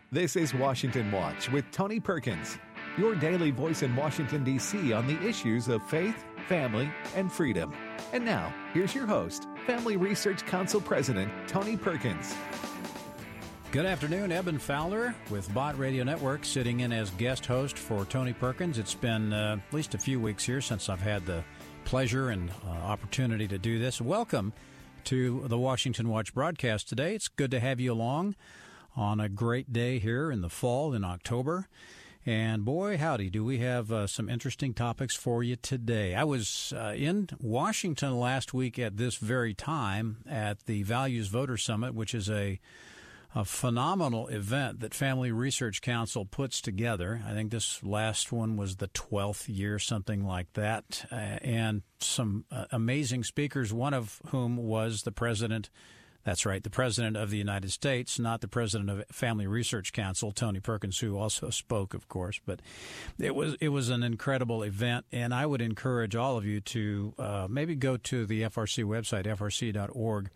This is Washington Watch with Tony Perkins, your daily voice in Washington, D.C. on the issues of faith, family, and freedom. And now, here's your host, Family Research Council President Tony Perkins. Good afternoon, Eben Fowler with Bott Radio Network, sitting in as guest host for Tony Perkins. It's been at least a few weeks here since I've had the pleasure and opportunity to do this. Welcome to the Washington Watch broadcast today. It's good to have you along on a great day here in the fall in October. And boy, howdy, do we have some interesting topics for you today. I was in Washington last week at this very time at the Values Voter Summit, which is a phenomenal event that Family Research Council puts together. I think this last one was the 12th year, something like that, and some amazing speakers, one of whom was the president. That's right, the President of the United States, not the President of Family Research Council, Tony Perkins, who also spoke, of course. But it was an incredible event, and I would encourage all of you to maybe go to the FRC website, frc.org,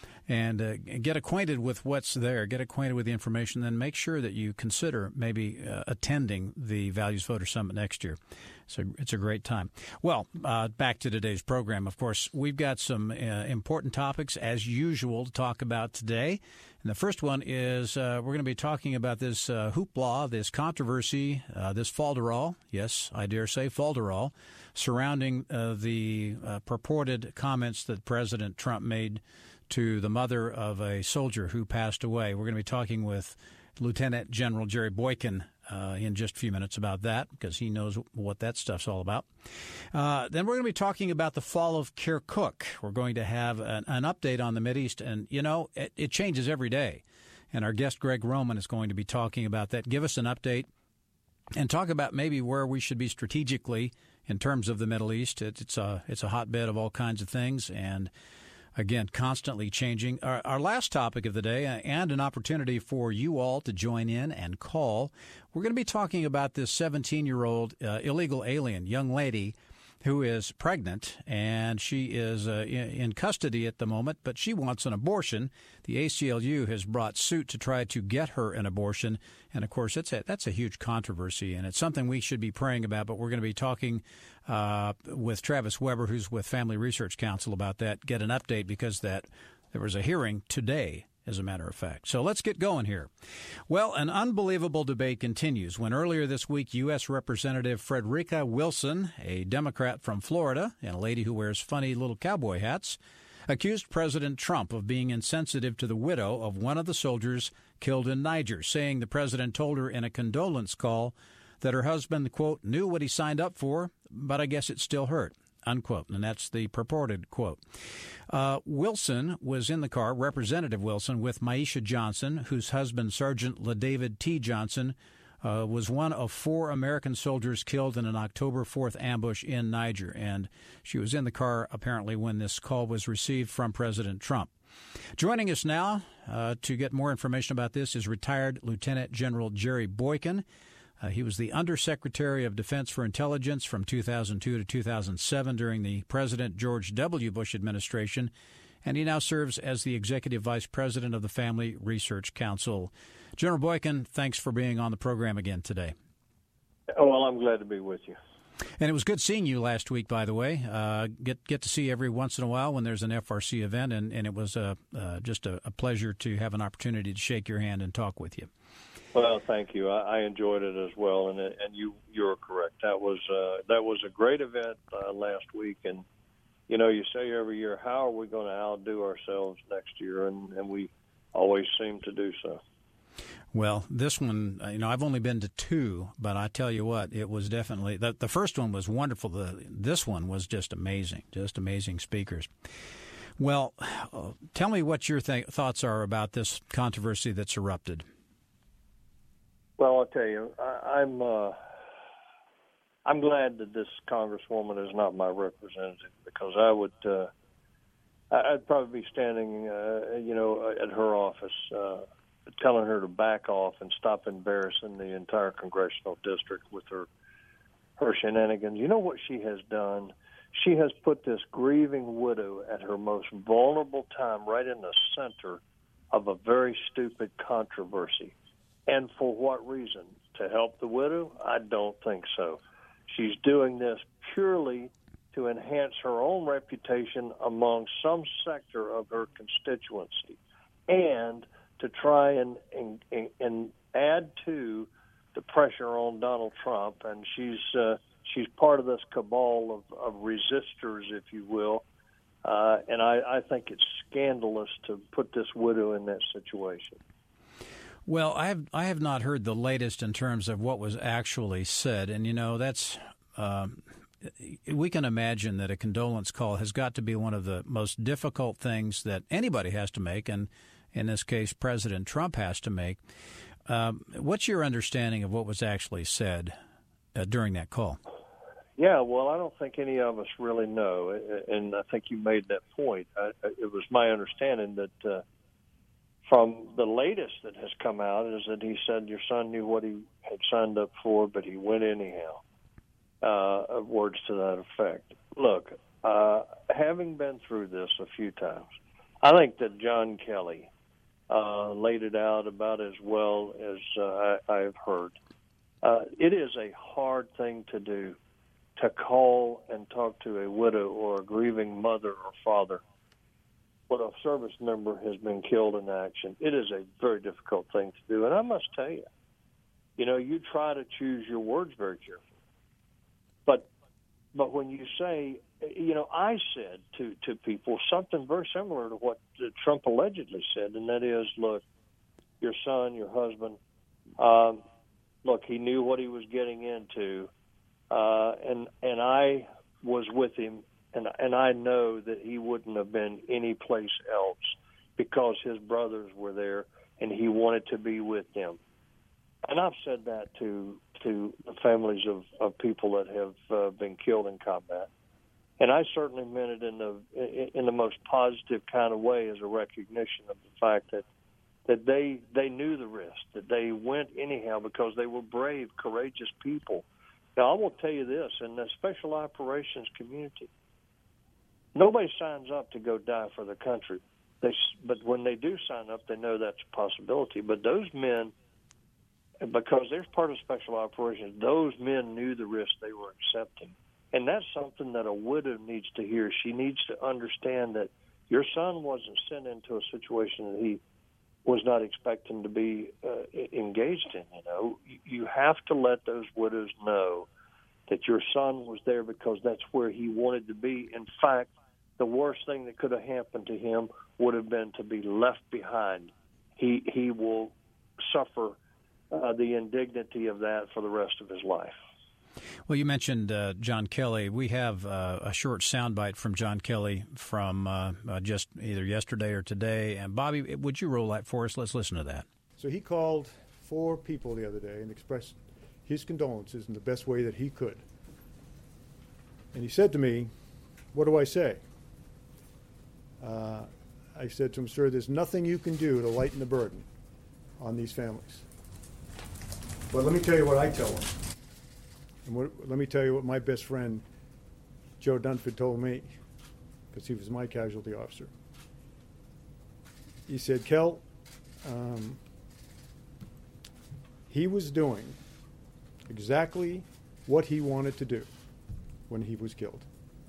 and get acquainted with what's there, get acquainted with the information, then make sure that you consider maybe attending the Values Voter Summit next year. So it's a great time. Well, back to today's program. Of course, we've got some important topics, as usual, to talk about today. And the first one is we're going to be talking about this hoopla, this controversy, this falderall, yes, I dare say falderall, surrounding the purported comments that President Trump made to the mother of a soldier who passed away. We're going to be talking with Lieutenant General Jerry Boykin in just a few minutes about that, because he knows what that stuff's all about. Then we're going to be talking about the fall of Kirkuk. We're going to have an update on the Mideast, and, you know, it changes every day. And our guest, Greg Roman, is going to be talking about that. Give us an update and talk about maybe where we should be strategically in terms of the Middle East. It's a hotbed of all kinds of things, and again, constantly changing. Our last topic of the day, and an opportunity for you all to join in and call, we're going to be talking about this 17-year-old illegal alien young lady who is pregnant, and she is in custody at the moment, but she wants an abortion. The ACLU has brought suit to try to get her an abortion, and of course that's a huge controversy, and it's something we should be praying about. But we're going to be talking with Travis Weber, who's with Family Research Council, about that. Get an update, because there was a hearing today, as a matter of fact. So let's get going here. Well, an unbelievable debate continues when earlier this week, U.S. Representative Frederica Wilson, a Democrat from Florida and a lady who wears funny little cowboy hats, accused President Trump of being insensitive to the widow of one of the soldiers killed in Niger, saying the president told her in a condolence call that her husband, quote, knew what he signed up for, but I guess it still hurt, unquote. And that's the purported quote. Wilson was in the car, Representative Wilson, with Maisha Johnson, whose husband, Sergeant LaDavid T. Johnson, was one of 4 American soldiers killed in an October 4th ambush in Niger. And she was in the car, apparently, when this call was received from President Trump. Joining us now to get more information about this is retired Lieutenant General Jerry Boykin. He was the Undersecretary of Defense for Intelligence from 2002 to 2007 during the President George W. Bush administration, and he now serves as the Executive Vice President of the Family Research Council. General Boykin, thanks for being on the program again today. Oh, well, I'm glad to be with you. And it was good seeing you last week, by the way. Get to see you every once in a while when there's an FRC event, and it was just a pleasure to have an opportunity to shake your hand and talk with you. Well, thank you. I enjoyed it as well, and you're correct. That was a great event last week, and you know, you say every year, how are we going to outdo ourselves next year, and we always seem to do so. Well, this one, you know, I've only been to 2, but I tell you what, it was definitely the first one was wonderful. This one was just amazing speakers. Well, tell me what your thoughts are about this controversy that's erupted. Well, I'll tell you, I'm glad that this Congresswoman is not my representative, because I'd probably be standing, at her office, telling her to back off and stop embarrassing the entire congressional district with her shenanigans. You know what she has done? She has put this grieving widow at her most vulnerable time right in the center of a very stupid controversy. And for what reason? To help the widow? I don't think so. She's doing this purely to enhance her own reputation among some sector of her constituency and to try and add to the pressure on Donald Trump. And she's part of this cabal of resistors, if you will. And I think it's scandalous to put this widow in that situation. Well, I have not heard the latest in terms of what was actually said, and that's we can imagine that a condolence call has got to be one of the most difficult things that anybody has to make, and in this case, President Trump has to make. What's your understanding of what was actually said during that call? Yeah, well, I don't think any of us really know, and I think you made that point. It was my understanding that from the latest that has come out is that he said your son knew what he had signed up for, but he went anyhow. Words to that effect. Look, having been through this a few times, I think that John Kelly laid it out about as well as I've heard. It is a hard thing to do, to call and talk to a widow or a grieving mother or father when a service member has been killed in action. It is a very difficult thing to do. And I must tell you, you try to choose your words very carefully. But when you say, I said to people something very similar to what Trump allegedly said, and that is, look, your son, your husband, look, he knew what he was getting into, and I was with him, and I know that he wouldn't have been any place else because his brothers were there, and he wanted to be with them. And I've said that to the families of people that have been killed in combat. And I certainly meant it in the most positive kind of way as a recognition of the fact that they knew the risk, that they went anyhow because they were brave, courageous people. Now, I will tell you this, in the special operations community, nobody signs up to go die for the country. But when they do sign up, they know that's a possibility. But those men, because they're part of special operations, those men knew the risk they were accepting. And that's something that a widow needs to hear. She needs to understand that your son wasn't sent into a situation that he was not expecting to be engaged in. You have to let those widows know that your son was there because that's where he wanted to be. In fact, the worst thing that could have happened to him would have been to be left behind. He will suffer the indignity of that for the rest of his life. Well, you mentioned John Kelly. We have a short soundbite from John Kelly from just either yesterday or today. And Bobby, would you roll that for us? Let's listen to that. So he called 4 people the other day and expressed his condolences in the best way that he could. And he said to me, "What do I say?" I said to him, "Sir, there's nothing you can do to lighten the burden on these families. But let me tell you what I tell them. And let me tell you what my best friend, Joe Dunford, told me, because he was my casualty officer. He said, Kel, he was doing exactly what he wanted to do when he was killed.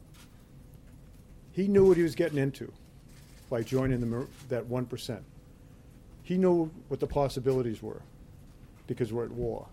He knew what he was getting into by joining that 1%. He knew what the possibilities were because we're at war.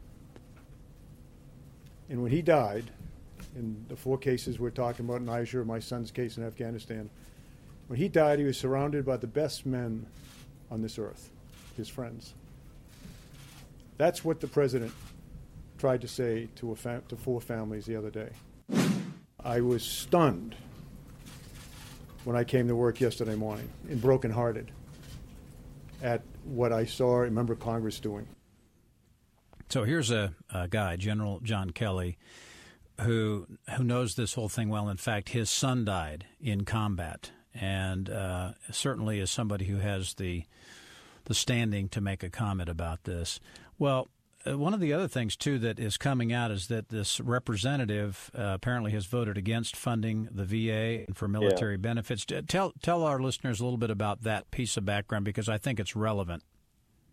And when he died, in the 4 cases we're talking about in Niger, my son's case in Afghanistan, when he died, he was surrounded by the best men on this earth, his friends. That's what the president tried to say to 4 families the other day. I was stunned when I came to work yesterday morning and brokenhearted at what I saw a member of Congress doing. So here's a guy, General John Kelly, who knows this whole thing well. In fact, his son died in combat, and certainly is somebody who has the standing to make a comment about this. Well, one of the other things, too, that is coming out is that this representative apparently has voted against funding the VA for military benefits. Tell our listeners a little bit about that piece of background, because I think it's relevant.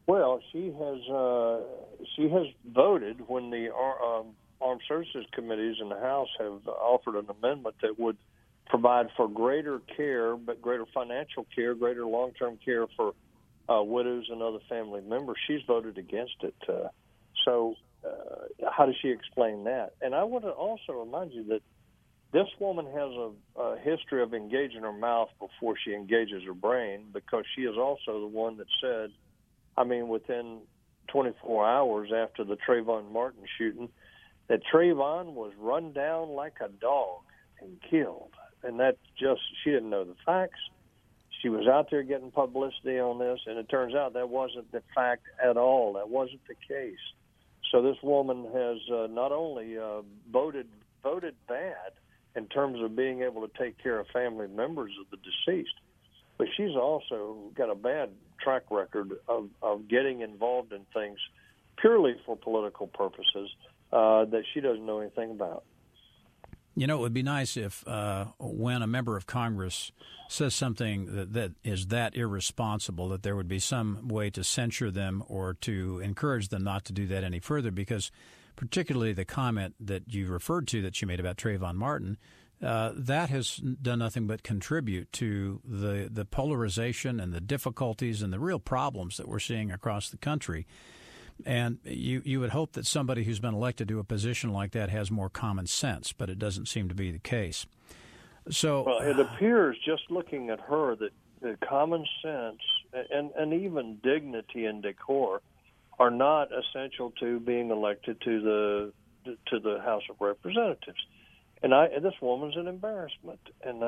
Well, she has voted when the Armed Services Committees in the House have offered an amendment that would provide for greater care, but greater financial care, greater long-term care for widows and other family members. She's voted against it. So how does she explain that? And I want to also remind you that this woman has a history of engaging her mouth before she engages her brain, because she is also the one that said, within 24 hours after the Trayvon Martin shooting, that Trayvon was run down like a dog and killed. And she didn't know the facts. She was out there getting publicity on this, and it turns out that wasn't the fact at all. That wasn't the case. So this woman has not only voted bad in terms of being able to take care of family members of the deceased, but she's also got a bad track record of getting involved in things purely for political purposes that she doesn't know anything about. You know, it would be nice if when a member of Congress says something that is that irresponsible, that there would be some way to censure them or to encourage them not to do that any further, because particularly the comment that you referred to that she made about Trayvon Martin, that has done nothing but contribute to the polarization and the difficulties and the real problems that we're seeing across the country. And you would hope that somebody who's been elected to a position like that has more common sense, but it doesn't seem to be the case. So, well, it appears, just looking at her, that the common sense and even dignity and decor are not essential to being elected to the House of Representatives. And this woman's an embarrassment. And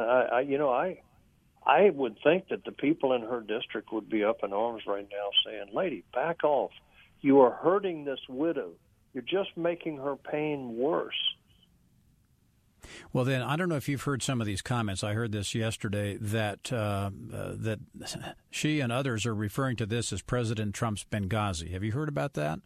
I would think that the people in her district would be up in arms right now saying, "Lady, back off. You are hurting this widow. You're just making her pain worse." Well, then, I don't know if you've heard some of these comments. I heard this yesterday that that she and others are referring to this as President Trump's Benghazi. Have you heard about that?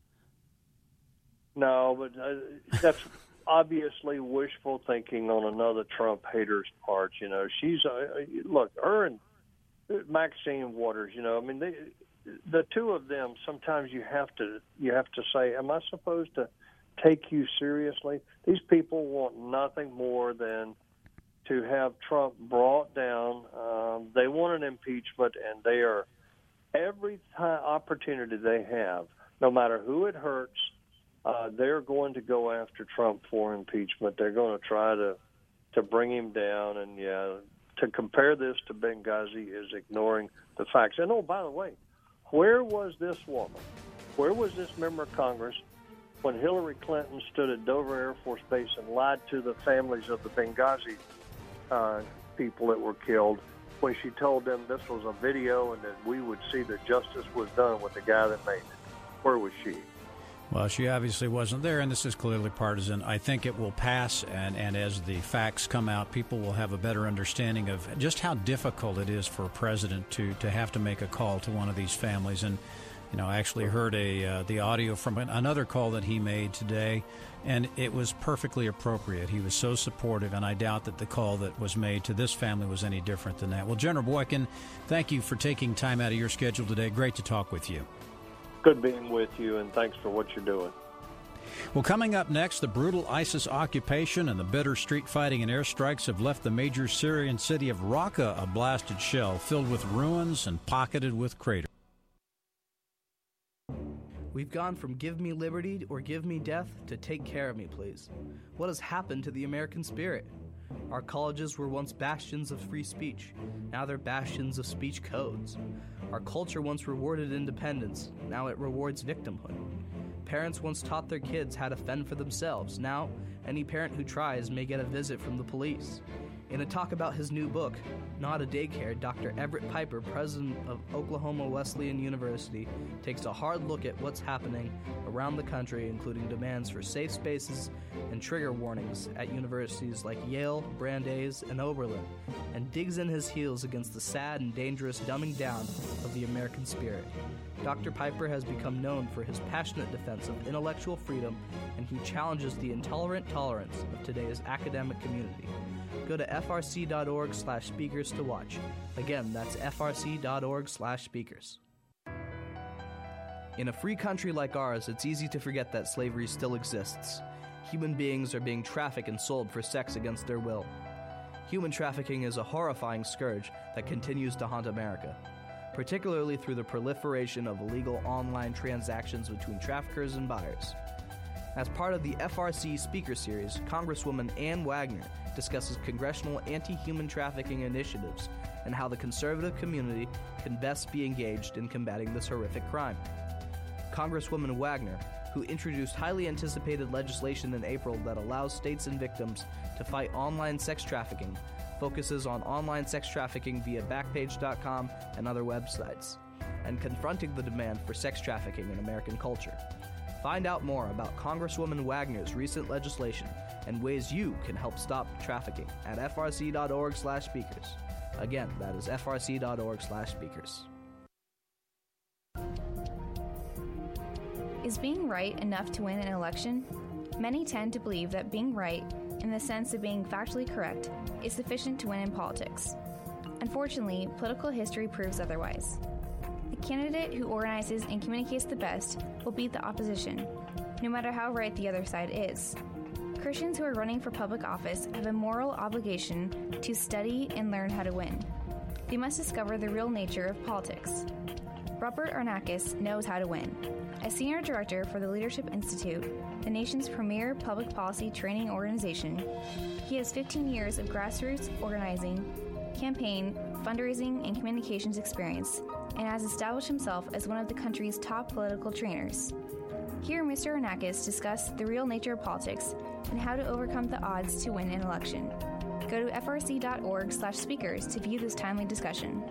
No, but that's obviously wishful thinking on another Trump hater's part. You know, she's look, her and Maxine Waters. You know, I mean, the two of them. Sometimes you have to say, "Am I supposed to take you seriously?" These people want nothing more than to have Trump brought down. They want an impeachment, and they are every opportunity they have, no matter who it hurts, they're going to go after Trump for impeachment. They're going to try to bring him down. And to compare this to Benghazi is ignoring the facts. And by the way, where was this woman? Where was this member of Congress when Hillary Clinton stood at Dover Air Force Base and lied to the families of the Benghazi people that were killed, when she told them this was a video and that we would see that justice was done with the guy that made it? Where was she? Well, she obviously wasn't there, and this is clearly partisan. I think it will pass, and as the facts come out, people will have a better understanding of just how difficult it is for a president to have to make a call to one of these families. And you know, I actually heard the audio from another call that he made today, and it was perfectly appropriate. He was so supportive, and I doubt that the call that was made to this family was any different than that. Well, General Boykin, thank you for taking time out of your schedule today. Great to talk with you. Good being with you, and thanks for what you're doing. Well, coming up next, the brutal ISIS occupation and the bitter street fighting and airstrikes have left the major Syrian city of Raqqa a blasted shell filled with ruins and pocketed with craters. We've gone from give me liberty or give me death to take care of me, please. What has happened to the American spirit? Our colleges were once bastions of free speech. Now they're bastions of speech codes. Our culture once rewarded independence. Now it rewards victimhood. Parents once taught their kids how to fend for themselves. Now, any parent who tries may get a visit from the police. In a talk about his new book, Not a Daycare, Dr. Everett Piper, president of Oklahoma Wesleyan University, takes a hard look at what's happening around the country, including demands for safe spaces and trigger warnings at universities like Yale, Brandeis, and Oberlin, and digs in his heels against the sad and dangerous dumbing down of the American spirit. Dr. Piper has become known for his passionate defense of intellectual freedom, and he challenges the intolerant tolerance of today's academic community. Go to frc.org/speakers to watch. Again, that's frc.org/speakers. In a free country like ours, it's easy to forget that slavery still exists. Human beings are being trafficked and sold for sex against their will. Human trafficking is a horrifying scourge that continues to haunt America, particularly through the proliferation of illegal online transactions between traffickers and buyers. As part of the FRC Speaker Series, Congresswoman Ann Wagner discusses congressional anti-human trafficking initiatives and how the conservative community can best be engaged in combating this horrific crime. Congresswoman Wagner, who introduced highly anticipated legislation in April that allows states and victims to fight online sex trafficking, focuses on online sex trafficking via Backpage.com and other websites, and confronting the demand for sex trafficking in American culture. Find out more about Congresswoman Wagner's recent legislation and ways you can help stop trafficking at frc.org/speakers. Again, that is frc.org/speakers. Is being right enough to win an election? Many tend to believe that being right, in the sense of being factually correct, is sufficient to win in politics. Unfortunately, political history proves otherwise. The candidate who organizes and communicates the best will beat the opposition, no matter how right the other side is. Christians who are running for public office have a moral obligation to study and learn how to win. They must discover the real nature of politics. Robert Arnakis knows how to win. As Senior Director for the Leadership Institute, the nation's premier public policy training organization, he has 15 years of grassroots organizing, campaign, fundraising, and communications experience, and has established himself as one of the country's top political trainers. Hear Mr. Arnakis discuss the real nature of politics and how to overcome the odds to win an election. Go to frc.org/speakers to view this timely discussion.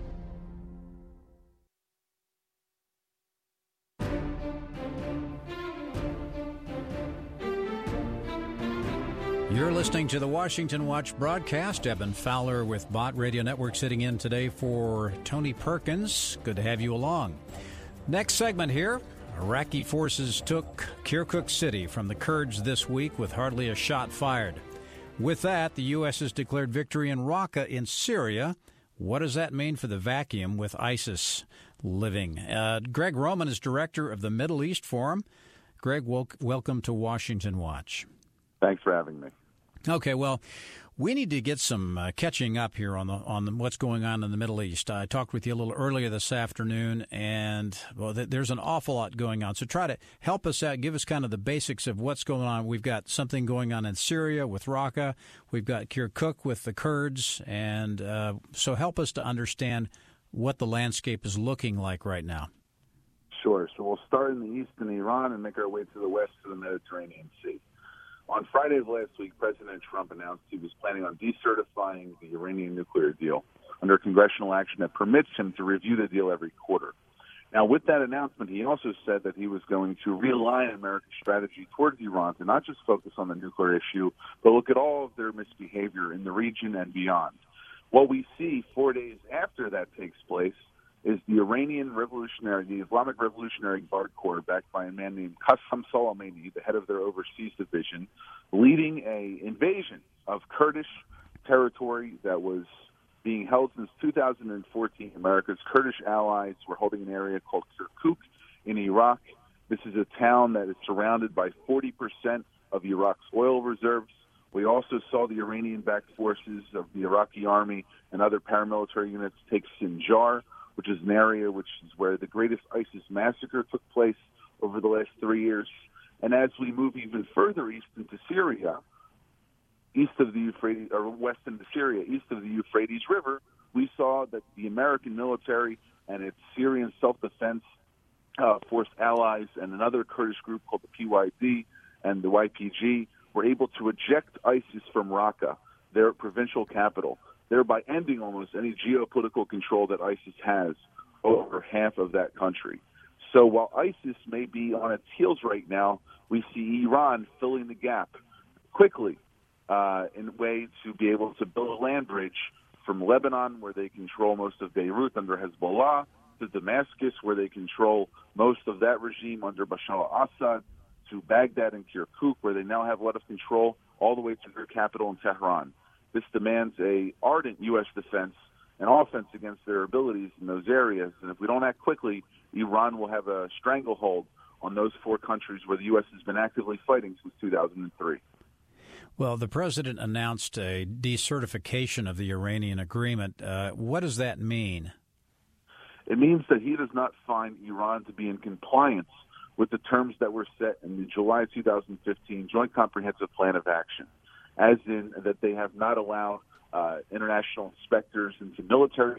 You're listening to the Washington Watch broadcast. Eben Fowler with Bott Radio Network sitting in today for Tony Perkins. Good to have you along. Next segment here. Iraqi forces took Kirkuk City from the Kurds this week with hardly a shot fired. With that, the U.S. has declared victory in Raqqa in Syria. What does that mean for the vacuum with ISIS living? Greg Roman is director of the Middle East Forum. Greg, welcome to Washington Watch. Thanks for having me. Okay, well, we need to get some catching up here on what's going on in the Middle East. I talked with you a little earlier this afternoon, and there's an awful lot going on. So try to help us out, give us kind of the basics of what's going on. We've got something going on in Syria with Raqqa. We've got Kirkuk with the Kurds, and so help us to understand what the landscape is looking like right now. Sure. So we'll start in the east in Iran and make our way to the west to the Mediterranean Sea. On Friday of last week, President Trump announced he was planning on decertifying the Iranian nuclear deal under congressional action that permits him to review the deal every quarter. Now, with that announcement, he also said that he was going to realign America's strategy towards Iran to not just focus on the nuclear issue, but look at all of their misbehavior in the region and beyond. What we see 4 days after that takes place is the Islamic Revolutionary Guard Corps, backed by a man named Qasem Soleimani, the head of their overseas division, leading an invasion of Kurdish territory that was being held since 2014. America's Kurdish allies were holding an area called Kirkuk in Iraq. This is a town that is surrounded by 40% of Iraq's oil reserves. We also saw the Iranian-backed forces of the Iraqi army and other paramilitary units take Sinjar, which is an area which is where the greatest ISIS massacre took place over the last 3 years. And as we move even further east into Syria, east of the Euphrates, or west into Syria, east of the Euphrates River, we saw that the American military and its Syrian self-defense force allies and another Kurdish group called the PYD and the YPG were able to eject ISIS from Raqqa, their provincial capital, thereby ending almost any geopolitical control that ISIS has over half of that country. So while ISIS may be on its heels right now, we see Iran filling the gap quickly in a way to be able to build a land bridge from Lebanon, where they control most of Beirut under Hezbollah, to Damascus, where they control most of that regime under Bashar al-Assad, to Baghdad and Kirkuk, where they now have a lot of control, all the way to their capital in Tehran. This demands a ardent U.S. defense and offense against their abilities in those areas. And if we don't act quickly, Iran will have a stranglehold on those 4 countries where the U.S. has been actively fighting since 2003. Well, the president announced a decertification of the Iranian agreement. What does that mean? It means that he does not find Iran to be in compliance with the terms that were set in the July 2015 Joint Comprehensive Plan of Action, as in that they have not allowed international inspectors into military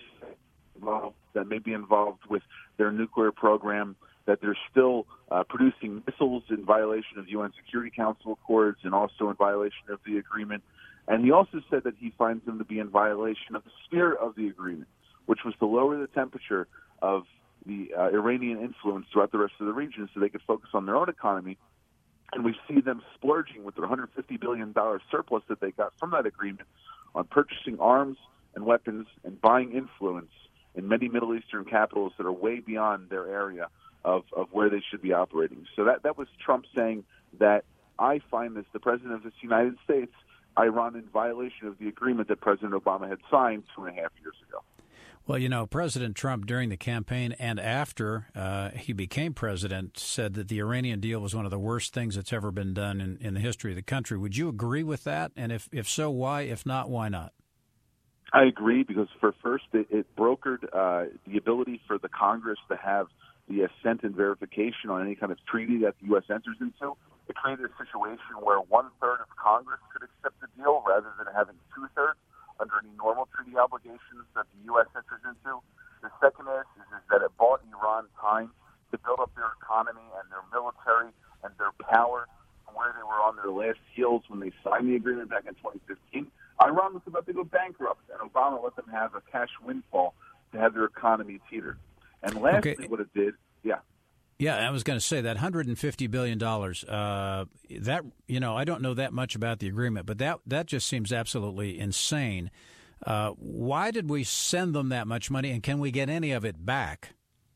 that may be involved with their nuclear program, that they're still producing missiles in violation of UN Security Council accords and also in violation of the agreement. And he also said that he finds them to be in violation of the spirit of the agreement, which was to lower the temperature of the Iranian influence throughout the rest of the region so they could focus on their own economy. And we see them splurging with their $150 billion surplus that they got from that agreement on purchasing arms and weapons and buying influence in many Middle Eastern capitals that are way beyond their area of where they should be operating. So that was Trump saying that I find, as the President of the United States, Iran in violation of the agreement that President Obama had signed 2.5 years ago. Well, you know, President Trump, during the campaign and after he became president, said that the Iranian deal was one of the worst things that's ever been done in the history of the country. Would you agree with that? And if so, why? If not, why not? I agree, because it brokered the ability for the Congress to have the assent and verification on any kind of treaty that the U.S. enters into. It created a situation where 1/3 of Congress could accept the deal rather than having 2/3 under any normal treaty obligations that the U.S. enters into. The second is that it bought Iran time to build up their economy and their military and their power from where they were on their last heels when they signed the agreement back in 2015. Iran was about to go bankrupt, and Obama let them have a cash windfall to have their economy teeter. And lastly, what it did, Yeah, I was going to say that $150 billion, that, you know, I don't know that much about the agreement, but that just seems absolutely insane. Why did we send them that much money, and can we get any of it back?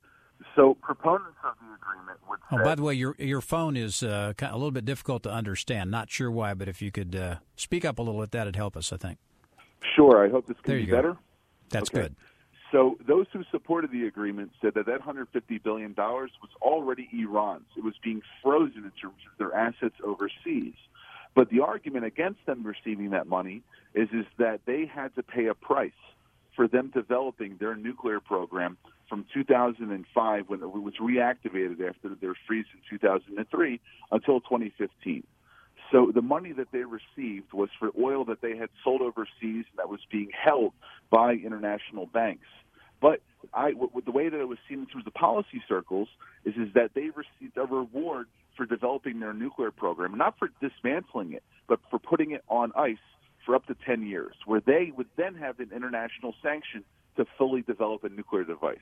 So proponents of the agreement would say... Oh, by the way, your phone is a little bit difficult to understand. Not sure why, but if you could speak up a little bit, that'd help us, I think. Sure. I hope this can be better. That's good. So those who supported the agreement said that $150 billion was already Iran's. It was being frozen in terms of their assets overseas. But the argument against them receiving that money is that they had to pay a price for them developing their nuclear program from 2005, when it was reactivated after their freeze in 2003, until 2015. So the money that they received was for oil that they had sold overseas that was being held by international banks. But the way that it was seen through the policy circles is that they received a reward for developing their nuclear program, not for dismantling it, but for putting it on ice for up to 10 years, where they would then have an international sanction to fully develop a nuclear device.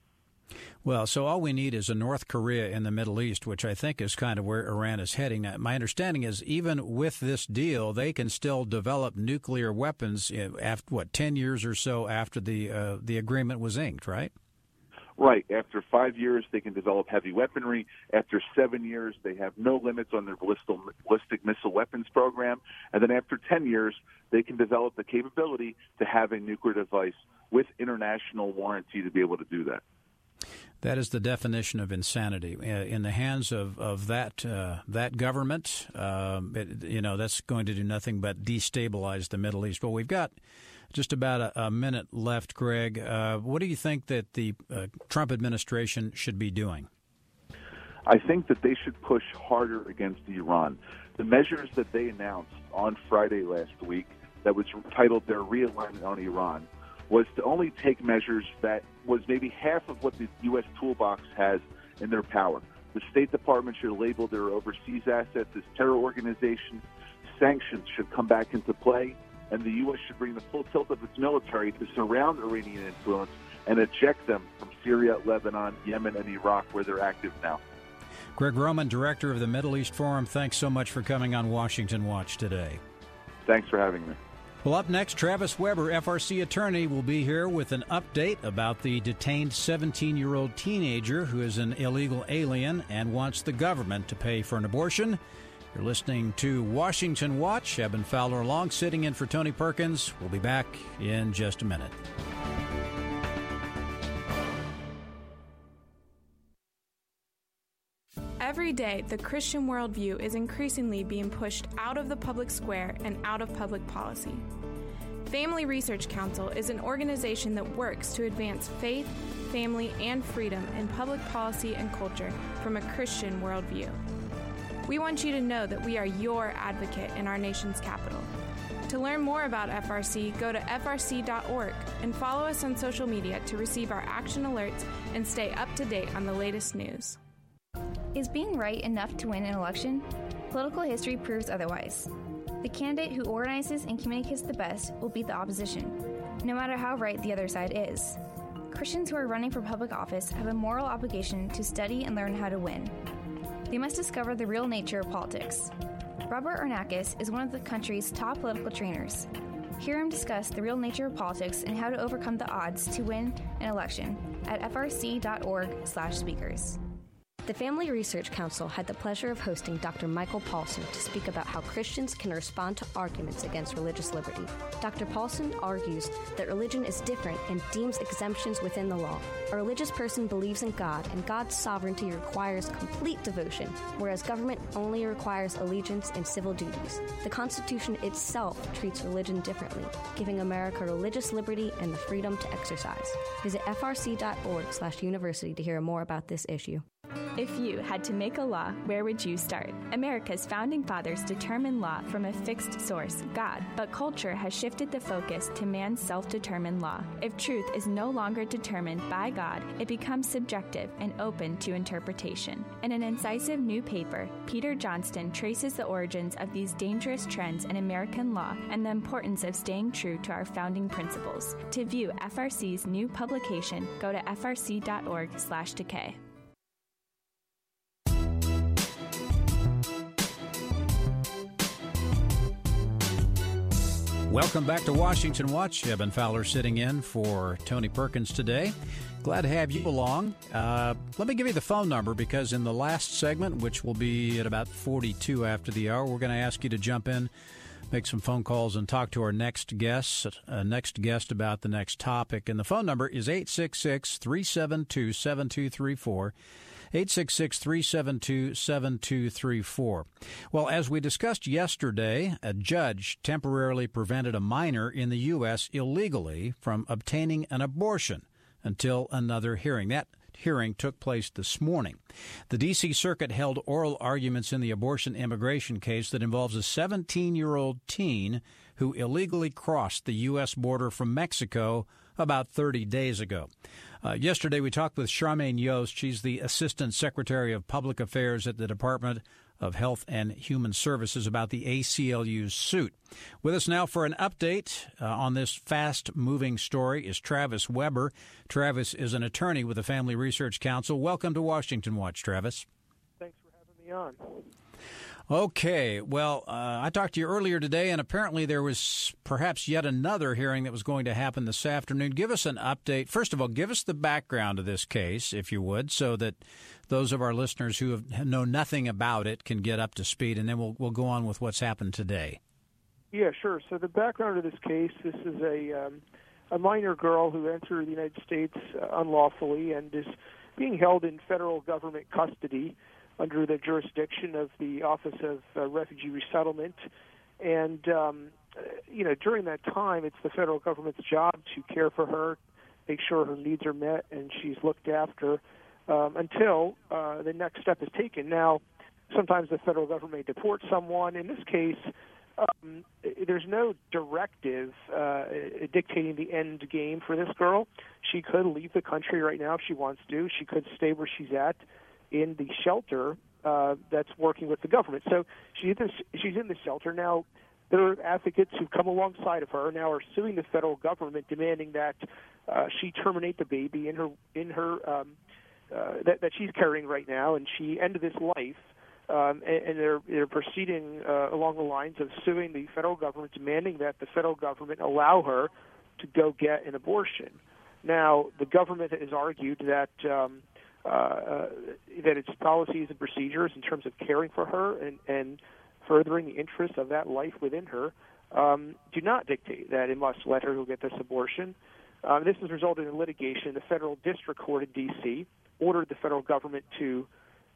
Well, so all we need is a North Korea in the Middle East, which I think is kind of where Iran is heading. Now, my understanding is even with this deal, they can still develop nuclear weapons after, 10 years or so after the agreement was inked, right? Right. After 5 years, they can develop heavy weaponry. After 7 years, they have no limits on their ballistic missile weapons program. And then after 10 years, they can develop the capability to have a nuclear device with international warranty to be able to do that. That is the definition of insanity. In the hands of that government, that's going to do nothing but destabilize the Middle East. Well, we've got just about a minute left, Greg. What do you think that the Trump administration should be doing? I think that they should push harder against Iran. The measures that they announced on Friday last week that was titled their realignment on Iran was to only take measures that was maybe half of what the U.S. toolbox has in their power. The State Department should label their overseas assets as terror organizations. Sanctions should come back into play, and the U.S. should bring the full tilt of its military to surround Iranian influence and eject them from Syria, Lebanon, Yemen, and Iraq, where they're active now. Greg Roman, director of the Middle East Forum, thanks so much for coming on Washington Watch today. Thanks for having me. Well, up next, Travis Weber, FRC attorney, will be here with an update about the detained 17-year-old teenager who is an illegal alien and wants the government to pay for an abortion. You're listening to Washington Watch. Eben Fowler along, sitting in for Tony Perkins. We'll be back in just a minute. Every day, the Christian worldview is increasingly being pushed out of the public square and out of public policy. Family Research Council is an organization that works to advance faith, family, and freedom in public policy and culture from a Christian worldview. We want you to know that we are your advocate in our nation's capital. To learn more about FRC, go to frc.org and follow us on social media to receive our action alerts and stay up to date on the latest news. Is being right enough to win an election? Political history proves otherwise. The candidate who organizes and communicates the best will beat the opposition, no matter how right the other side is. Christians who are running for public office have a moral obligation to study and learn how to win. They must discover the real nature of politics. Robert Arnakis is one of the country's top political trainers. Hear him discuss the real nature of politics and how to overcome the odds to win an election at frc.org/speakers. The Family Research Council had the pleasure of hosting Dr. Michael Paulson to speak about how Christians can respond to arguments against religious liberty. Dr. Paulson argues that religion is different and deems exemptions within the law. A religious person believes in God, and God's sovereignty requires complete devotion, whereas government only requires allegiance and civil duties. The Constitution itself treats religion differently, giving America religious liberty and the freedom to exercise. Visit frc.org/university to hear more about this issue. If you had to make a law, where would you start? America's founding fathers determined law from a fixed source, God, but culture has shifted the focus to man's self-determined law. If truth is no longer determined by God, it becomes subjective and open to interpretation. In an incisive new paper, Peter Johnston traces the origins of these dangerous trends in American law and the importance of staying true to our founding principles. To view FRC's new publication, go to frc.org/decay. Welcome back to Washington Watch. Eben Fowler sitting in for Tony Perkins today. Glad to have you along. Let me give you the phone number because in the last segment, which will be at about 42 after the hour, we're going to ask you to jump in, make some phone calls, and talk to our next guest about the next topic. And the phone number is 866-372-7234. 866-372-7234. Well, as we discussed yesterday, a judge temporarily prevented a minor in the U.S. illegally from obtaining an abortion until another hearing. That hearing took place this morning. The D.C. Circuit held oral arguments in the abortion immigration case that involves a 17-year-old teen who illegally crossed the U.S. border from Mexico about 30 days ago. Yesterday, we talked with Charmaine Yost. She's the Assistant Secretary of Public Affairs at the Department of Health and Human Services about the ACLU's suit. With us now for an update on this fast-moving story is Travis Weber. Travis is an attorney with the Family Research Council. Welcome to Washington Watch, Travis. Thanks for having me on. Okay, well, I talked to you earlier today, and apparently there was perhaps yet another hearing that was going to happen this afternoon. Give us an update. First of all, give us the background of this case, if you would, so that those of our listeners who know nothing about it can get up to speed, and then we'll go on with what's happened today. Yeah, sure. So the background of this case, this is a minor girl who entered the United States unlawfully and is being held in federal government custody under the jurisdiction of the Office of Refugee Resettlement. And, during that time, it's the federal government's job to care for her, make sure her needs are met, and she's looked after until the next step is taken. Now, sometimes the federal government may deport someone. In this case, there's no directive dictating the end game for this girl. She could leave the country right now if she wants to. She could stay where she's at in the shelter that's working with the government. So she's in the shelter. Now, there are advocates who've come alongside of her now are suing the federal government, demanding that she terminate the baby in her that she's carrying right now, and she end this life. And they're proceeding along the lines of suing the federal government, demanding that the federal government allow her to go get an abortion. Now, the government has argued that its policies and procedures in terms of caring for her and furthering the interests of that life within her do not dictate that it must let her go get this abortion. This has resulted in litigation. The federal district court in D.C. ordered the federal government to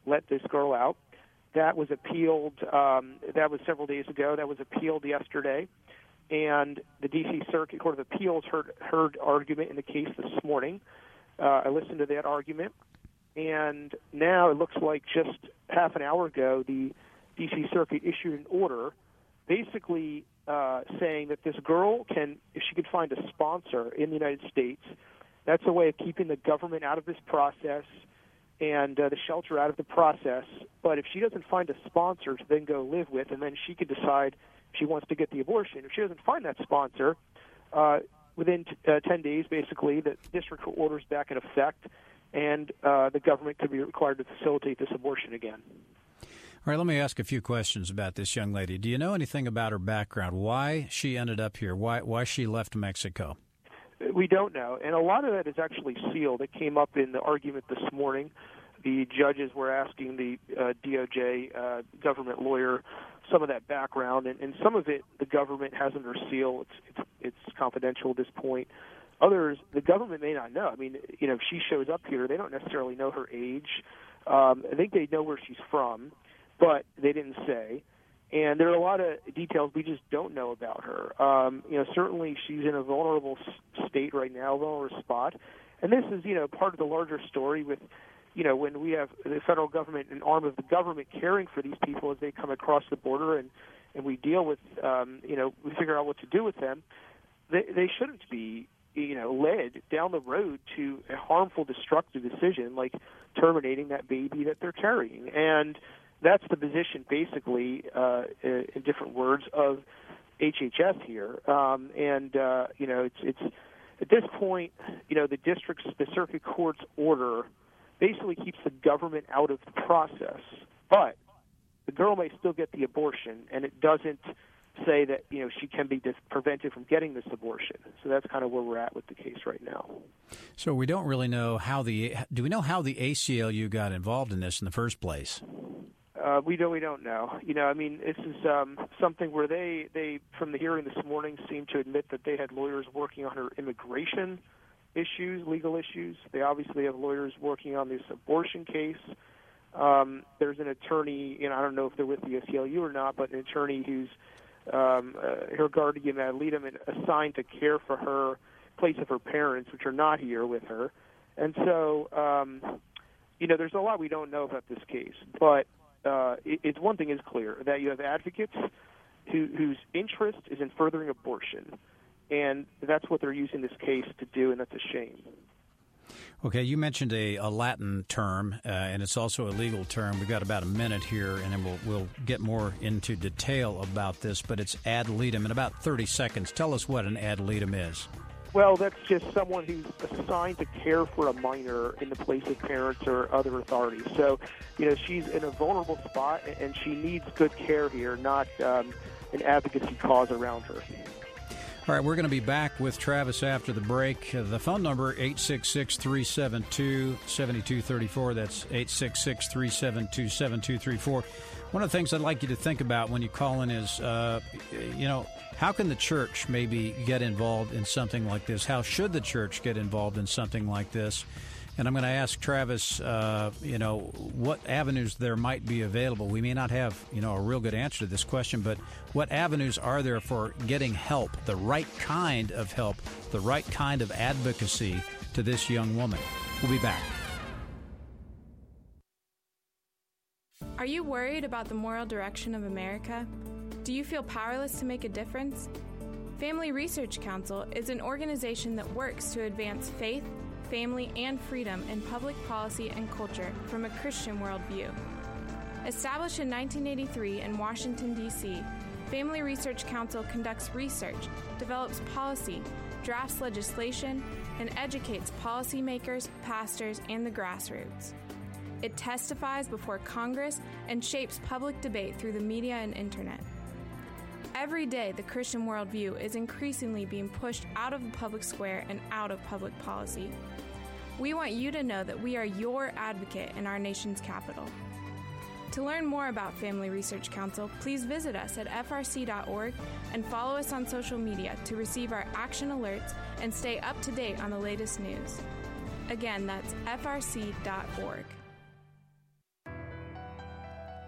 let this girl out. That was appealed. That was several days ago. That was appealed yesterday. And the D.C. Circuit Court of Appeals heard argument in the case this morning. I listened to that argument. And now it looks like just half an hour ago, the D.C. Circuit issued an order basically saying that this girl can, if she could find a sponsor in the United States, that's a way of keeping the government out of this process and the shelter out of the process. But if she doesn't find a sponsor to then go live with, and then she could decide if she wants to get the abortion. If she doesn't find that sponsor, within 10 days, basically, the district court order's back in effect, and the government could be required to facilitate this abortion again. All right, let me ask a few questions about this young lady. Do you know anything about her background, why she ended up here, why she left Mexico? We don't know, and a lot of that is actually sealed. It came up in the argument this morning. The judges were asking the DOJ government lawyer some of that background, and some of it the government has under seal. It's confidential at this point. Others, the government may not know. I mean, if she shows up here, they don't necessarily know her age. I think they know where she's from, but they didn't say. And there are a lot of details we just don't know about her. Certainly she's in a vulnerable state right now, a vulnerable spot. And this is, part of the larger story with, when we have the federal government, an arm of the government caring for these people as they come across the border and we deal with, we figure out what to do with them, they shouldn't be, led down the road to a harmful, destructive decision like terminating that baby that they're carrying. And that's the position, basically, in different words, of HHS here. It's at this point, the circuit court's order basically keeps the government out of the process. But the girl may still get the abortion, and it doesn't say that she can be prevented from getting this abortion. So that's kind of where we're at with the case right now. So we don't really know do we know how the ACLU got involved in this in the first place? We don't know. This is something where they, from the hearing this morning, seemed to admit that they had lawyers working on her immigration issues, legal issues. They obviously have lawyers working on this abortion case. There's an attorney, I don't know if they're with the ACLU or not, but an attorney who's her guardian ad litem assigned to care for her, place of her parents, which are not here with her. And so, there's a lot we don't know about this case, but it's one thing is clear, that you have advocates whose interest is in furthering abortion, and that's what they're using this case to do, and that's a shame. Okay, you mentioned a Latin term, and it's also a legal term. We've got about a minute here, and then we'll get more into detail about this, but it's ad litem. In about 30 seconds, tell us what an ad litem is. Well, that's just someone who's assigned to care for a minor in the place of parents or other authorities. So, she's in a vulnerable spot, and she needs good care here, not an advocacy cause around her. All right, we're going to be back with Travis after the break. The phone number, 866-372-7234. That's 866-372-7234. One of the things I'd like you to think about when you call in is, how can the church maybe get involved in something like this? How should the church get involved in something like this? And I'm going to ask Travis, what avenues there might be available. We may not have, a real good answer to this question, but what avenues are there for getting help, the right kind of help, the right kind of advocacy to this young woman? We'll be back. Are you worried about the moral direction of America? Do you feel powerless to make a difference? Family Research Council is an organization that works to advance faith, family, and freedom in public policy and culture from a Christian worldview. Established in 1983 in Washington, D.C., Family Research Council conducts research, develops policy, drafts legislation, and educates policymakers, pastors, and the grassroots. It testifies before Congress and shapes public debate through the media and internet. Every day, the Christian worldview is increasingly being pushed out of the public square and out of public policy. We want you to know that we are your advocate in our nation's capital. To learn more about Family Research Council, please visit us at frc.org and follow us on social media to receive our action alerts and stay up to date on the latest news. Again, that's frc.org.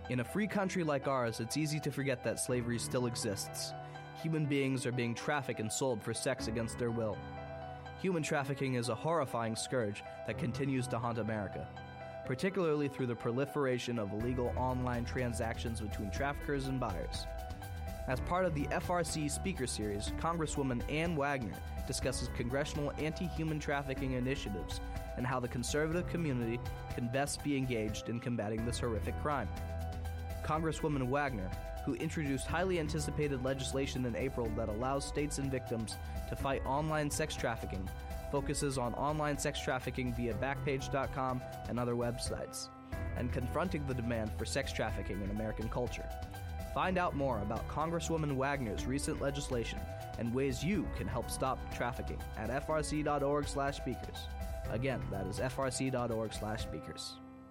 In a free country like ours, it's easy to forget that slavery still exists. Human beings are being trafficked and sold for sex against their will. Human trafficking is a horrifying scourge that continues to haunt America, particularly through the proliferation of illegal online transactions between traffickers and buyers. As part of the FRC Speaker Series, Congresswoman Ann Wagner discusses congressional anti-human trafficking initiatives and how the conservative community can best be engaged in combating this horrific crime. Congresswoman Wagner, who introduced highly anticipated legislation in April that allows states and victims to fight online sex trafficking, focuses on online sex trafficking via Backpage.com and other websites, and confronting the demand for sex trafficking in American culture. Find out more about Congresswoman Wagner's recent legislation and ways you can help stop trafficking at frc.org/speakers. Again, that is frc.org/speakers.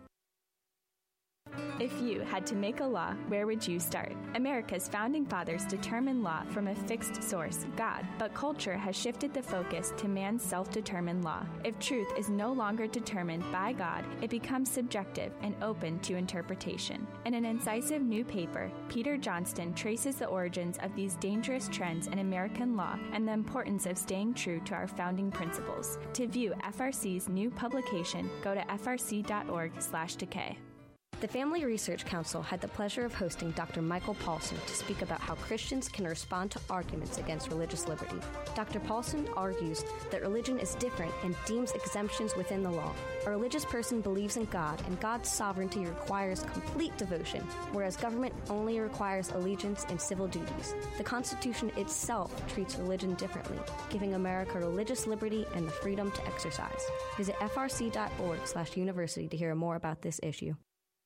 If you had to make a law, where would you start? America's founding fathers determined law from a fixed source, God, but culture has shifted the focus to man's self-determined law. If truth is no longer determined by God, it becomes subjective and open to interpretation. In an incisive new paper, Peter Johnston traces the origins of these dangerous trends in American law and the importance of staying true to our founding principles. To view FRC's new publication, go to frc.org/decay. The Family Research Council had the pleasure of hosting Dr. Michael Paulson to speak about how Christians can respond to arguments against religious liberty. Dr. Paulson argues that religion is different and deems exemptions within the law. A religious person believes in God, and God's sovereignty requires complete devotion, whereas government only requires allegiance and civil duties. The Constitution itself treats religion differently, giving America religious liberty and the freedom to exercise. Visit frc.org/university to hear more about this issue.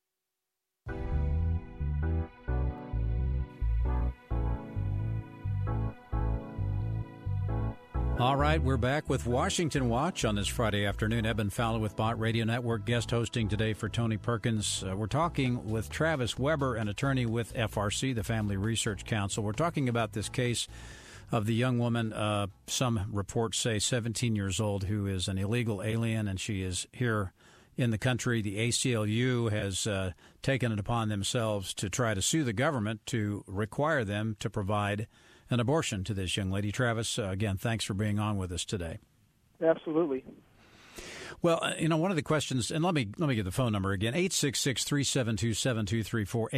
All right, we're back with Washington Watch on this Friday afternoon. Eben Fowler with Bott Radio Network, guest hosting today for Tony Perkins. We're talking with Travis Weber, an attorney with FRC, the Family Research Council. We're talking about this case of the young woman, some reports say 17 years old, who is an illegal alien, and she is here in the country. The ACLU has taken it upon themselves to try to sue the government to require them to provide an abortion to this young lady. Travis, again, thanks for being on with us today. Absolutely. Well, one of the questions, and let me give the phone number again, 866-372-7234,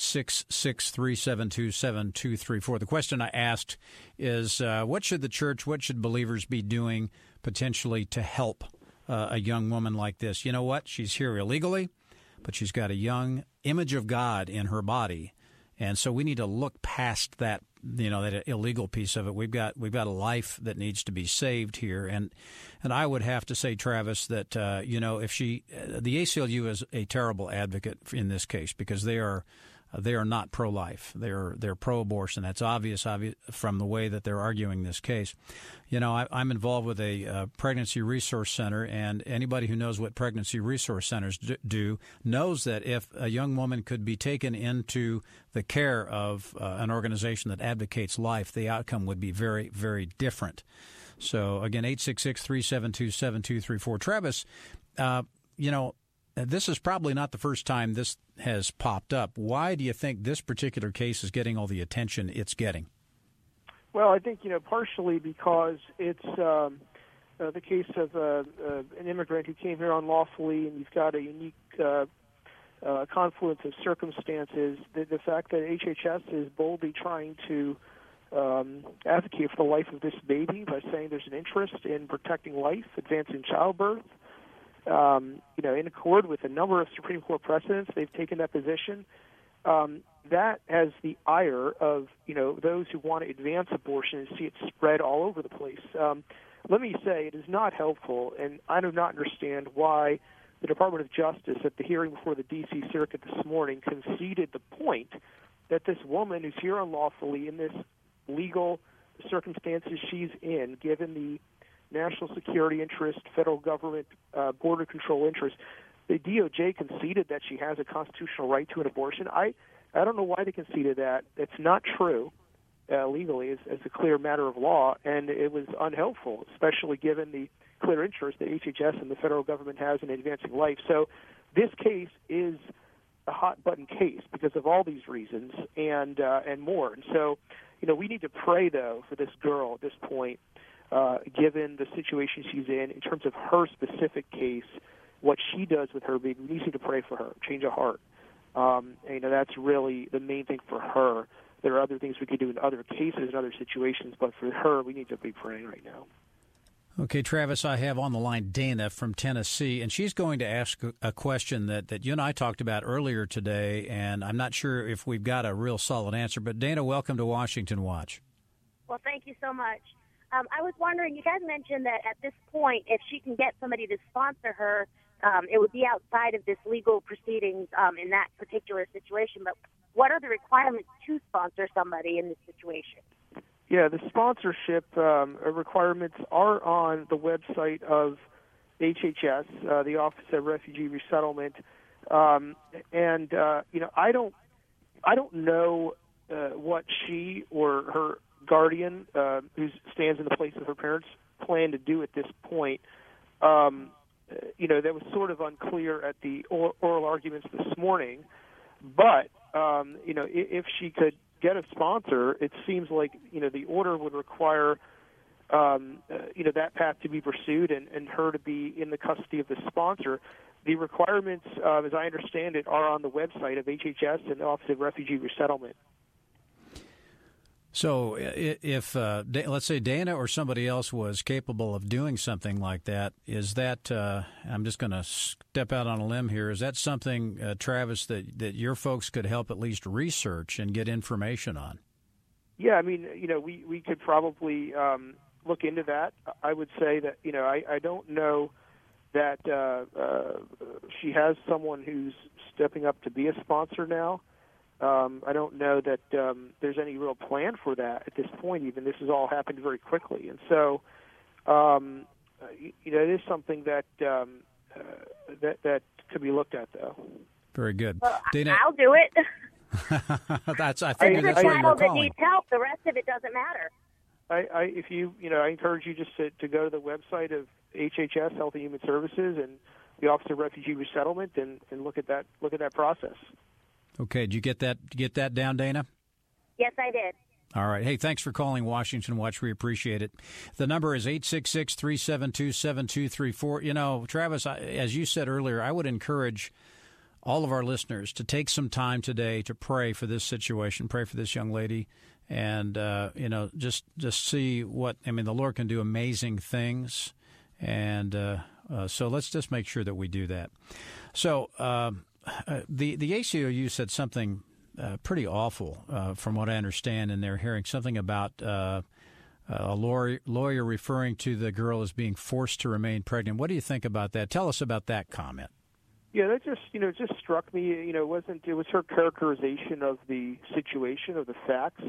866-372-7234. The question I asked is, what should the church, what should believers be doing potentially to help a young woman like this? You know what? She's here illegally, but she's got a young image of God in her body. And so we need to look past that, that illegal piece of it. We've got a life that needs to be saved here. And I would have to say, Travis, that, if the ACLU is a terrible advocate in this case because they are not pro-life. They're pro-abortion. That's obvious from the way that they're arguing this case. I'm involved with a pregnancy resource center, and anybody who knows what pregnancy resource centers do knows that if a young woman could be taken into the care of an organization that advocates life, the outcome would be very, very different. So, again, 866-372-7234. Travis, this is probably not the first time this has popped up. Why do you think this particular case is getting all the attention it's getting? Well, I think, partially because it's the case of an immigrant who came here unlawfully, and you've got a unique confluence of circumstances. The fact that HHS is boldly trying to advocate for the life of this baby by saying there's an interest in protecting life, advancing childbirth, in accord with a number of Supreme Court precedents, they've taken that position. That has the ire of, those who want to advance abortion and see it spread all over the place. Let me say it is not helpful, and I do not understand why the Department of Justice at the hearing before the D.C. Circuit this morning conceded the point that this woman who's here unlawfully in this legal circumstances she's in, given the national security interest, federal government border control interest, the DOJ conceded that she has a constitutional right to an abortion. I don't know why they conceded that. It's not true legally as a clear matter of law, and it was unhelpful, especially given the clear interest that HHS and the federal government has in advancing life. So this case is a hot button case because of all these reasons and more. And so, we need to pray though for this girl at this point, given the situation she's in terms of her specific case, what she does with her baby. We need to pray for her, change her heart. That's really the main thing for her. There are other things we could do in other cases and other situations, but for her, we need to be praying right now. Okay, Travis, I have on the line Dana from Tennessee, and she's going to ask a question that you and I talked about earlier today, and I'm not sure if we've got a real solid answer. But, Dana, welcome to Washington Watch. Well, thank you so much. I was wondering, you guys mentioned that at this point, if she can get somebody to sponsor her, it would be outside of this legal proceedings in that particular situation. But what are the requirements to sponsor somebody in this situation? Yeah, the sponsorship requirements are on the website of HHS, the Office of Refugee Resettlement, and I don't know what she or her guardian, who stands in the place of her parents, plan to do at this point. That was sort of unclear at the oral arguments this morning, but if she could get a sponsor, it seems like the order would require that path to be pursued and her to be in the custody of the sponsor. The requirements, as I understand it, are on the website of HHS and the Office of Refugee Resettlement. So if, let's say, Dana or somebody else was capable of doing something like that, is that, I'm just going to step out on a limb here, is that something, Travis, that your folks could help at least research and get information on? Yeah, I mean, we could probably look into that. I would say that, I don't know that she has someone who's stepping up to be a sponsor now. I don't know that there's any real plan for that at this point. Even this has all happened very quickly, and so it is something that that could be looked at, though. Very good, well, Dana. I'll do it. I think that's why you're that calling. needs help. The rest of it doesn't matter. I encourage you just to go to the website of HHS, Health and Human Services, and the Office of Refugee Resettlement, and look at that process. Okay, did you get that down, Dana? Yes, I did. All right. Hey, thanks for calling Washington Watch. We appreciate it. The number is 866-372-7234. Travis, as you said earlier, I would encourage all of our listeners to take some time today to pray for this situation, pray for this young lady, and, just see what, the Lord can do amazing things. And so let's just make sure that we do that. So, the ACLU said something pretty awful, from what I understand in their hearing, something about a lawyer referring to the girl as being forced to remain pregnant. What do you think about that? Tell us about that comment. Yeah, that just just struck me. It was her characterization of the situation, of the facts,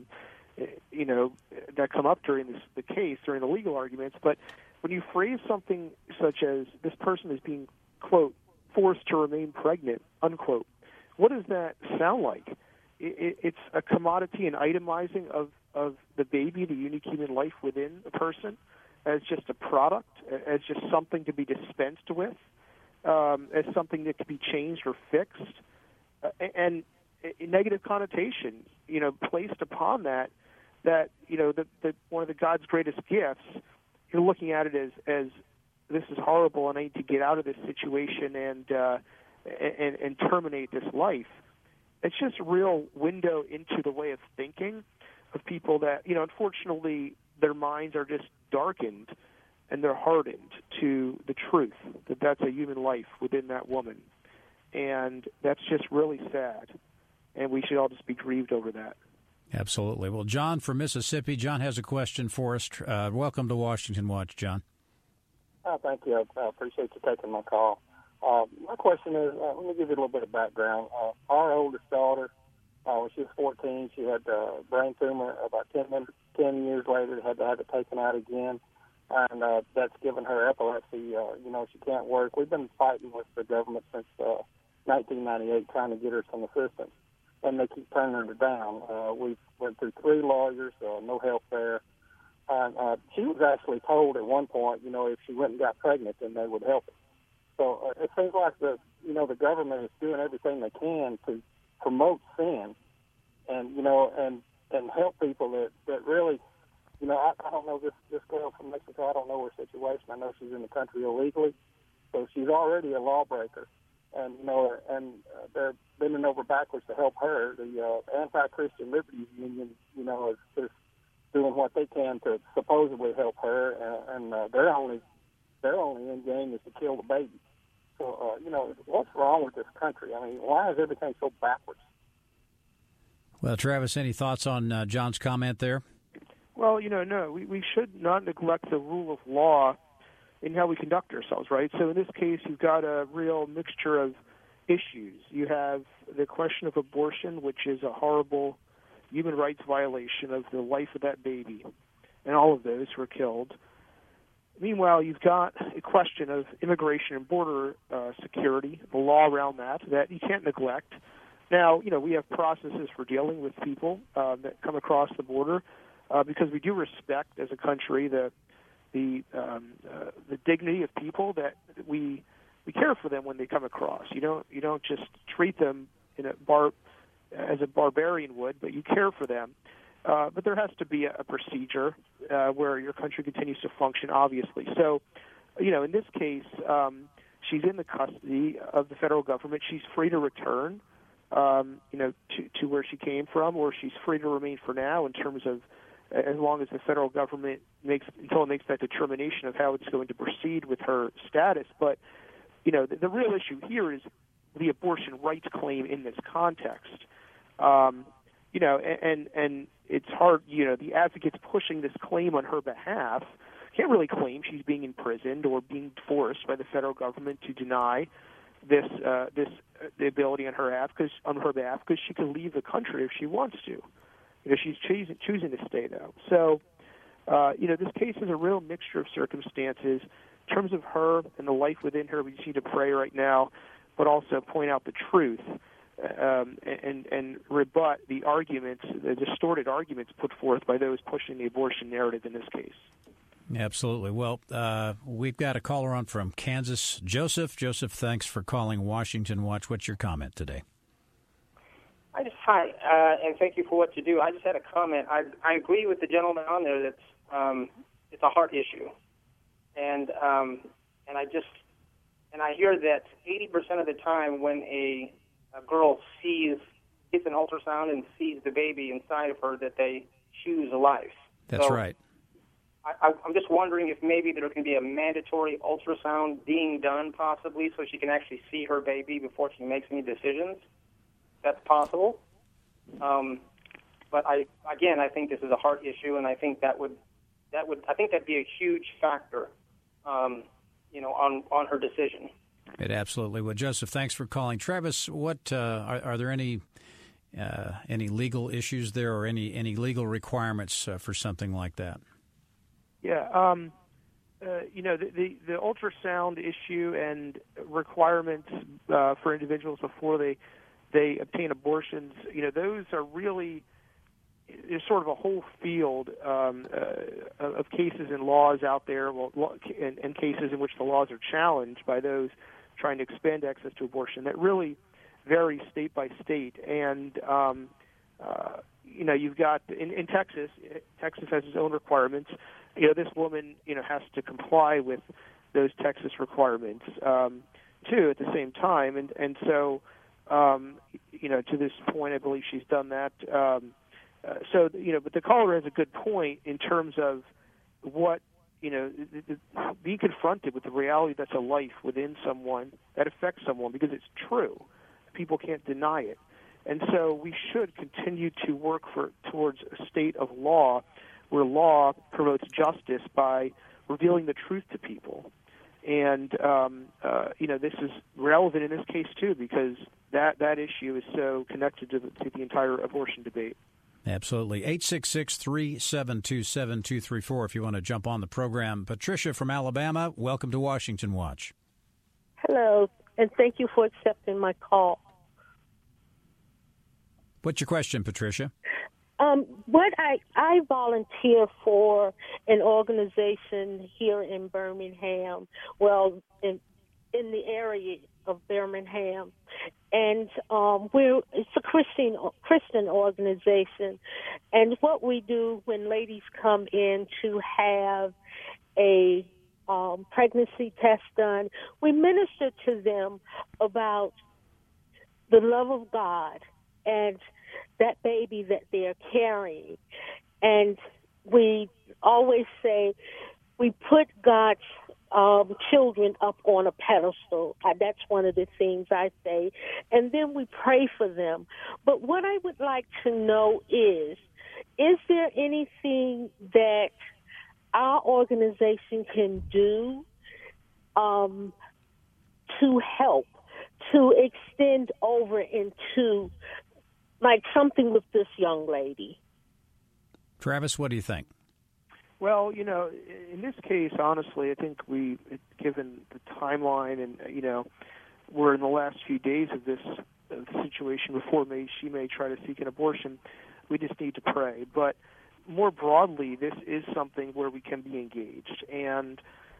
that come up during the case, during the legal arguments. But when you phrase something such as this person is being, quote, forced to remain pregnant, unquote, what does that sound like? It's a commodity and itemizing of the baby, the unique human life within a person, as just a product, as just something to be dispensed with, as something that can be changed or fixed, and a negative connotation, placed upon that one of the God's greatest gifts. You're looking at it as this is horrible, and I need to get out of this situation and terminate this life. It's just a real window into the way of thinking of people that, unfortunately, their minds are just darkened and they're hardened to the truth that that's a human life within that woman. And that's just really sad. And we should all just be grieved over that. Absolutely. Well, John from Mississippi, John has a question for us. Welcome to Washington Watch, John. Thank you. I appreciate you taking my call. My question is, let me give you a little bit of background. Our oldest daughter, when she was 14, she had a brain tumor. About 10 years later, had to have it taken out again, and that's given her epilepsy. She can't work. We've been fighting with the government since 1998, trying to get her some assistance, and they keep turning her down. We went through 3 lawyers, no help there. And she was actually told at one point, if she went and got pregnant, then they would help her. So it seems like the government is doing everything they can to promote sin, and help people that really, I don't know this girl from Mexico. I don't know her situation. I know she's in the country illegally, so she's already a lawbreaker, and they're bending over backwards to help her. The Anti-Christian Liberties Union, is doing what they can to supposedly help her, and their only end game is to kill the baby. So, what's wrong with this country? I mean, why is everything so backwards? Well, Travis, any thoughts on John's comment there? Well, no, we should not neglect the rule of law in how we conduct ourselves, right? So in this case, you've got a real mixture of issues. You have the question of abortion, which is a horrible human rights violation of the life of that baby and all of those who are killed. Meanwhile, you've got a question of immigration and border security, the law around that you can't neglect. Now, we have processes for dealing with people that come across the border because we do respect, as a country, the dignity of people, that we care for them when they come across. You don't just treat them as a barbarian would, but you care for them. But there has to be a procedure where your country continues to function, obviously. So, in this case, she's in the custody of the federal government. She's free to return, to where she came from, or she's free to remain for now in terms of as long as the federal government makes that determination of how it's going to proceed with her status. But, the real issue here is the abortion rights claim in this context. And it's hard, the advocates pushing this claim on her behalf can't really claim she's being imprisoned or being forced by the federal government to deny the ability on her behalf because she can leave the country if she wants to. She's choosing to stay, though. So, this case is a real mixture of circumstances. In terms of her and the life within her, we just need to pray right now, but also point out the truth and rebut the arguments, the distorted arguments put forth by those pushing the abortion narrative in this case. Absolutely. Well, we've got a caller on from Kansas. Joseph, thanks for calling Washington Watch. What's your comment today? Hi, and thank you for what you do. I just had a comment. I agree with the gentleman on there that it's a heart issue, and I hear that 80% of the time when a girl gets an ultrasound and sees the baby inside of her, that they choose life. That's right. I'm just wondering if maybe there can be a mandatory ultrasound being done, possibly, so she can actually see her baby before she makes any decisions. That's possible. But I think this is a heart issue, and I think that'd be a huge factor, on her decision. It absolutely would. Joseph, thanks for calling. Travis, what are there any legal issues there, or any legal requirements for something like that? Yeah, the ultrasound issue and requirements for individuals before they obtain abortions, those are really, there's sort of a whole field of cases and laws out there, and cases in which the laws are challenged by those trying to expand access to abortion that really vary state by state. And, you've got, in Texas has its own requirements. This woman, has to comply with those Texas requirements, too, at the same time. And so, to this point, I believe she's done that. But the caller has a good point in terms of what, being confronted with the reality that's a life within someone that affects someone, because it's true. People can't deny it. And so we should continue to work towards a state of law where law promotes justice by revealing the truth to people. And, this is relevant in this case, too, because that issue is so connected to the entire abortion debate. Absolutely. 866-372-7234 if you want to jump on the program. Patricia from Alabama, welcome to Washington Watch. Hello, and thank you for accepting my call. What's your question, Patricia? I volunteer for an organization here in Birmingham, in in the area of Birmingham, and it's a Christian organization. And what we do when ladies come in to have a pregnancy test done, we minister to them about the love of God and that baby that they're carrying. And we always say we put God's children up on a pedestal. That's one of the things I say. And then we pray for them. But what I would like to know is there anything that our organization can do to help, to extend over into like something with this young lady? Travis, what do you think? Well, in this case, honestly, I think given the timeline and, we're in the last few days of this situation before she may try to seek an abortion, we just need to pray. But more broadly, this is something where we can be engaged. And,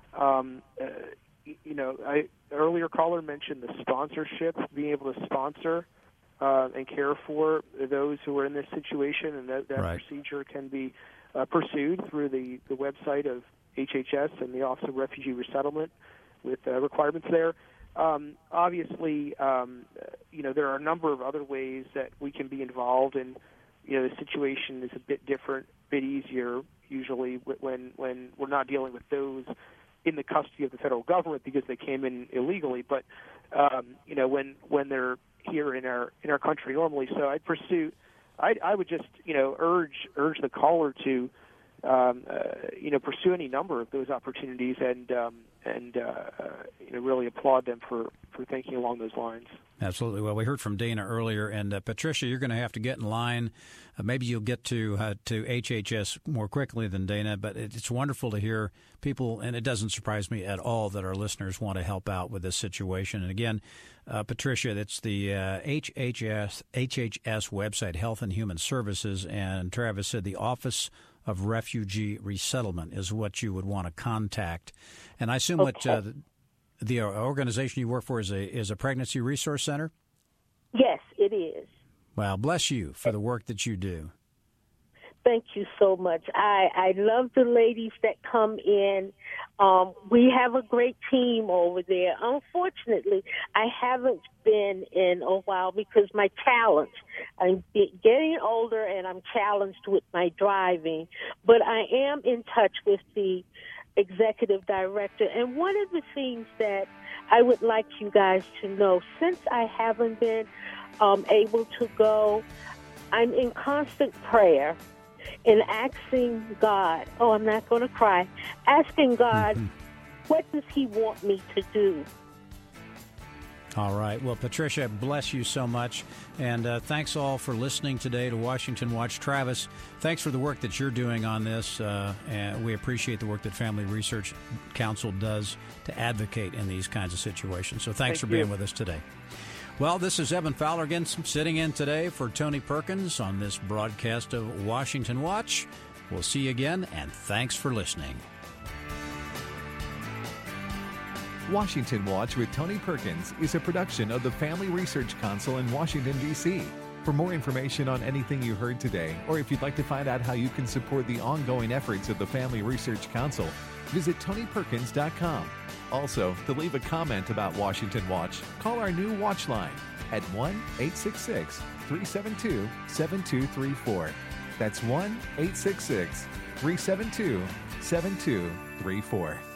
earlier caller mentioned the sponsorship, being able to sponsor and care for those who are in this situation, and that right. Procedure can be pursued through the website of HHS and the Office of Refugee Resettlement with requirements there. Obviously, there are a number of other ways that we can be involved, and the situation is a bit different, a bit easier usually when we're not dealing with those in the custody of the federal government because they came in illegally. But when they're here in our country normally, so I would just urge the caller to pursue any number of those opportunities and really applaud them for thinking along those lines. Absolutely. Well, we heard from Dana earlier, and Patricia, you're going to have to get in line. Maybe you'll get to HHS more quickly than Dana, but it's wonderful to hear people, and it doesn't surprise me at all that our listeners want to help out with this situation. And again, Patricia, that's the HHS website, Health and Human Services, and Travis said the Office of Refugee Resettlement is what you would want to contact. And I assume what the organization you work for is a pregnancy resource center? Yes, it is. Well, bless you for the work that you do. Thank you so much. I love the ladies that come in. We have a great team over there. Unfortunately, I haven't been in a while because my challenge. I'm getting older and I'm challenged with my driving. But I am in touch with the executive director. And one of the things that I would like you guys to know, since I haven't been able to go, I'm in constant prayer and asking God, I'm not going to cry, asking God, what does he want me to do? All right. Well, Patricia, bless you so much. And thanks all for listening today to Washington Watch. Travis, thanks for the work that you're doing on this. And we appreciate the work that Family Research Council does to advocate in these kinds of situations. So thanks for being with us today. Well, this is Evan Fowler again, sitting in today for Tony Perkins on this broadcast of Washington Watch. We'll see you again, and thanks for listening. Washington Watch with Tony Perkins is a production of the Family Research Council in Washington, D.C. For more information on anything you heard today, or if you'd like to find out how you can support the ongoing efforts of the Family Research Council, visit TonyPerkins.com. Also, to leave a comment about Washington Watch, call our new Watch line at 1-866-372-7234. That's 1-866-372-7234.